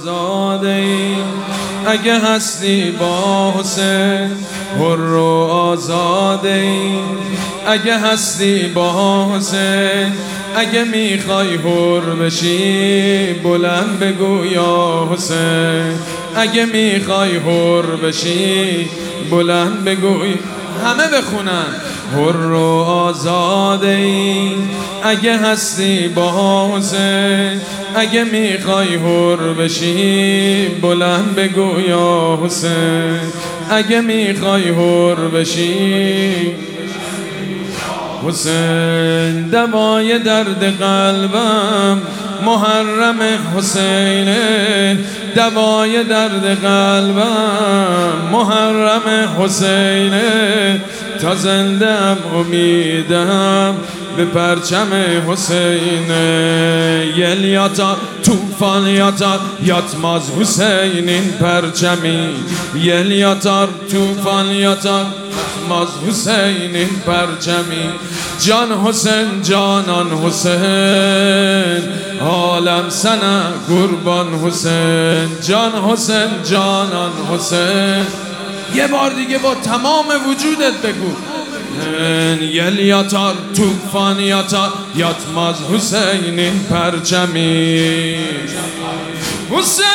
آزاده ای اگه هستی با حسین، حر و آزاده ای اگه هستی با حسین، اگه میخوای حر بشی بلند بگو یا حسین، اگه میخوای حر بشی بلند بگو. همه بخونن حر و آزاده ای اگه هستی با حسین، اگه میخوای حر بشی بلند بگو یا حسین، اگه میخوای حر بشی. حسین دوای درد قلبم محرم حسینه، دوای درد قلبم محرم حسینه، تا زندم امیدم به پرچم حسینه. یل یاتا توفان یاتا یاتماز حسینین پرچمی، یل یاتا توفان یاتا یاتماز حسینین پرچمی. جان حسین جانان حسین عالم سنه قربان حسین، جان حسین جانان حسین. یه بار دیگه با تمام وجودت بگو یل یاتار توفان یاتا یاتماز حسینین پرچمی. حسین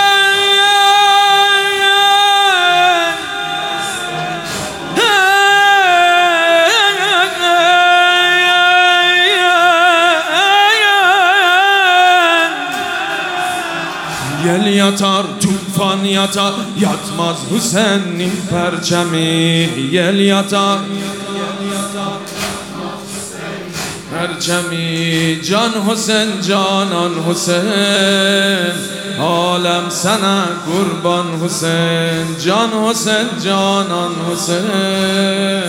یل یاتار توفان یاتا یاتماز حسینین پرچمی، یل یاتار پرچمی. جان حسین جانان حسین عالم سنه قربان حسین، جان حسین جانان حسین.